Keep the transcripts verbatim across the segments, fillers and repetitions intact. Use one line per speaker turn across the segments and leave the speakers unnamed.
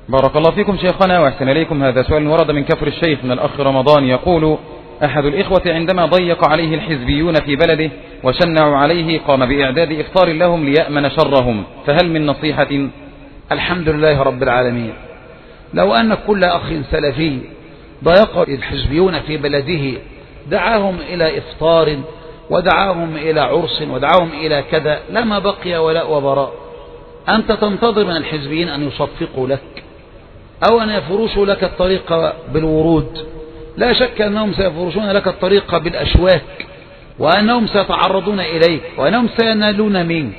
بارك الله فيكم شيخنا وأحسن إليكم. هذا سؤال ورد من كفر الشيخ من الأخ رمضان، يقول: أحد الإخوة عندما ضيق عليه الحزبيون في بلده وشنعوا عليه قام بإعداد إفطار لهم ليأمن شرهم، فهل من نصيحة؟
الحمد لله رب العالمين. لو أن كل أخ سلفي ضيق الحزبيون في بلده دعاهم إلى إفطار ودعاهم إلى عرس ودعاهم إلى كذا لما بقي ولاء وبراء. أنت تنتظر من الحزبيين أن يصفقوا لك أو أن يفرشوا لك الطريق بالورود. لا شك أنهم سيفرشون لك الطريق بالأشواك، وأنهم سيتعرضون إليك، وأنهم سينالون منك.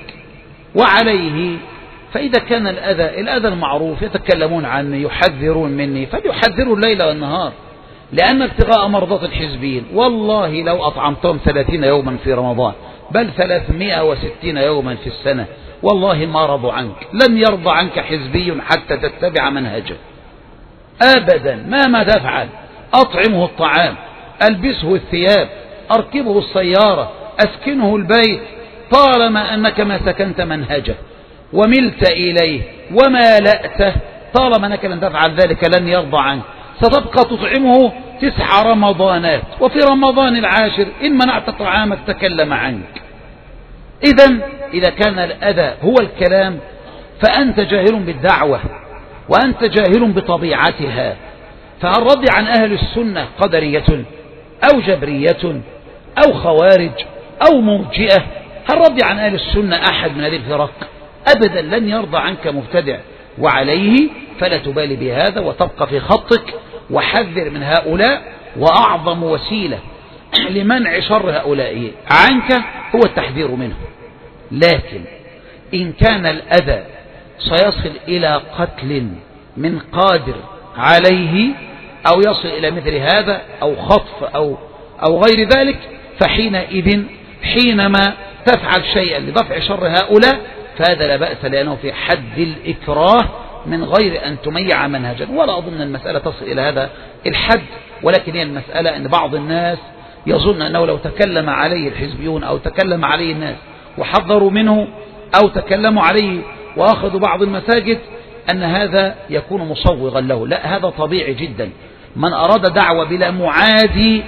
وعليه فإذا كان الأذى الأذى المعروف يتكلمون عني يحذرون مني، فليحذروا الليل والنهار، لأن ابتغاء مرضات الحزبيين والله لو أطعمتهم ثلاثين يوما في رمضان بل ثلاثمائة وستين يوما في السنة والله ما رضوا عنك. لن يرضى عنك حزبي حتى تتبع منهجه أبدا مهما تفعل. أطعمه الطعام، ألبسه الثياب، أركبه السيارة، أسكنه البيت، طالما أنك ما سكنت منهجه وملت إليه ومالأته، طالما أنك لن تفعل ذلك لن يرضى عنك. ستبقى تطعمه تسع رمضانات، وفي رمضان العاشر إن منعت طعامك تكلم عنك. إذن إذا كان الأذى هو الكلام فأنت جاهل بالدعوة وأنت جاهل بطبيعتها. فالرد عن أهل السنة قدرية أو جبرية أو خوارج أو مرجئة، هالرد عن أهل السنة أحد من هذه الفرق أبدا لن يرضى عنك مبتدع. وعليه فلا تبالي بهذا وتبقى في خطك، وحذر من هؤلاء. وأعظم وسيلة لمنع شر هؤلاء عنك هو التحذير منه. لكن إن كان الأذى سيصل إلى قتل من قادر عليه أو يصل إلى مثل هذا أو خطف أو, أو غير ذلك، فحينئذ حينما تفعل شيئا لدفع شر هؤلاء فهذا لا بأس، لأنه في حد الإكراه من غير أن تميع منهجا. ولا أظن المسألة تصل إلى هذا الحد، ولكن هي المسألة أن بعض الناس يظن أنه لو تكلم عليه الحزبيون أو تكلم عليه الناس وحذروا منه أو تكلموا عليه وأخذوا بعض المساجد أن هذا يكون مصوغا له. لا، هذا طبيعي جدا. من أراد دعوة بلا معادي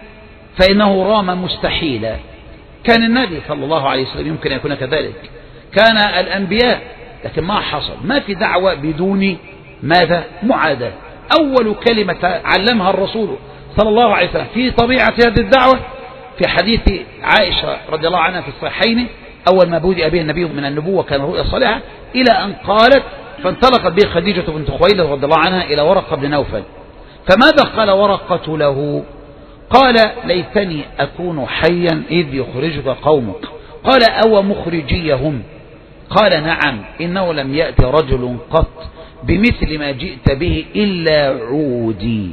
فإنه رام مستحيلا. كان النبي صلى الله عليه وسلم يمكن أن يكون كذلك، كان الأنبياء، لكن ما حصل، ما في دعوة بدون ماذا؟ معاداة. أول كلمة علمها الرسول صلى الله عليه وسلم في طبيعة هذه الدعوة في حديث عائشة رضي الله عنها في الصحيحين، أول ما بدأ به النبي من النبوة كان رؤيا صالحة، إلى أن قالت: فانطلقت به خديجة بنت خويلد رضي الله عنها إلى ورقة بن نوفل. فماذا قال ورقة له؟ قال: ليتني أكون حيا إذ يخرجك قومك. قال: أو مخرجيهم؟ قال: نعم، إنه لم يأتي رجل قط بمثل ما جئت به إلا عودي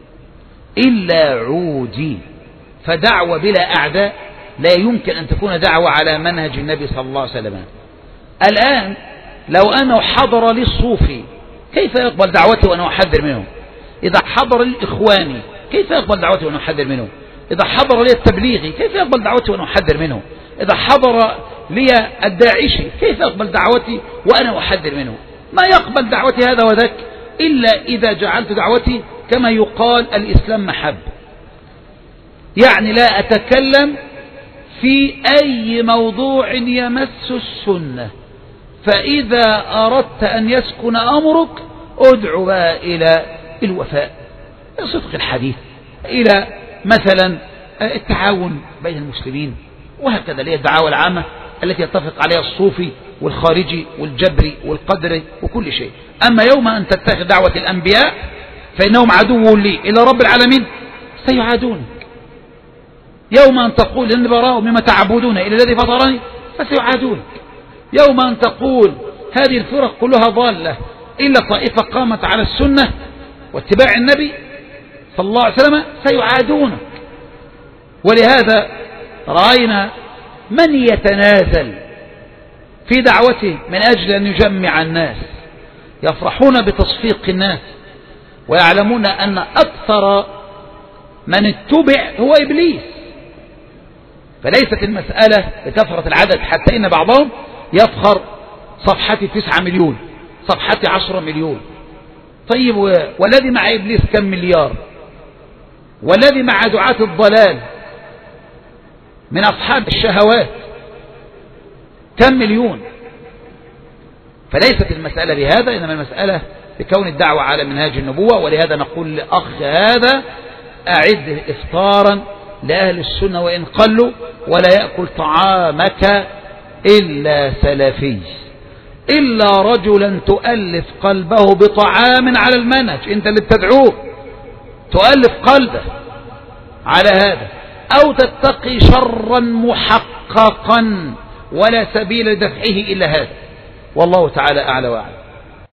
إلا عودي. فدعوة بلا أعداء لا يمكن أن تكون دعوة على منهج النبي صلى الله عليه وسلم. الآن لو أنه حضر للصوفي كيف يقبل دعوتي وأنا أحذر منه؟ إذا حضر للإخواني كيف يقبل دعوتي وأنا أحذر منه؟ إذا حضر لي التبليغي كيف يقبل دعوتي وأنا أحذر منه؟ إذا حضر لي الداعشي كيف يقبل دعوتي وأنا أحذر منه؟ ما يقبل دعوتي هذا وذاك إلا إذا جعلت دعوتي كما يقال الإسلام محب، يعني لا أتكلم في أي موضوع يمس السنة، فإذا أردت أن يسكن أمرك ادعو إلى الوفاء، صدق الحديث، إلى مثلا التعاون بين المسلمين، وهكذا هي الدعاوى العامة التي يتفق عليها الصوفي والخارجي والجبري والقدري وكل شيء. أما يوم أن تتخذ دعوة الأنبياء فإنهم عدو لي إلى رب العالمين سيعادونك. يوم أن تقول إن براء مما تعبدون إلى الذي فطرني فسيعادونك. يوم أن تقول هذه الفرق كلها ضالة إلا طائفة قامت على السنة واتباع النبي صلى الله عليه وسلم سيعادونك. ولهذا رأينا من يتنازل في دعوته من أجل أن يجمع الناس، يفرحون بتصفيق الناس ويعلمون أن أكثر من اتبع هو إبليس. فليست المسألة بكثرة العدد، حتى إن بعضهم يفخر صفحتي تسعة مليون، صفحتي عشرة مليون، طيب والذي مع إبليس كم مليار، والذي مع دعاة الضلال من أصحاب الشهوات كم مليون. فليست المسألة بهذا، إنما المسألة بكون الدعوة على منهاج النبوة. ولهذا نقول لأخ هذا أعد إفطارا لأهل السنة وإن قلوا، ولا يأكل طعامك إلا سلفي، إلا رجلا تؤلف قلبه بطعام على المنهج، أنت اللي بتدعوه تؤلف قلبه على هذا، أو تتقي شرا محققا ولا سبيل لدفعه إلا هذا. والله تعالى أعلى وأعلم.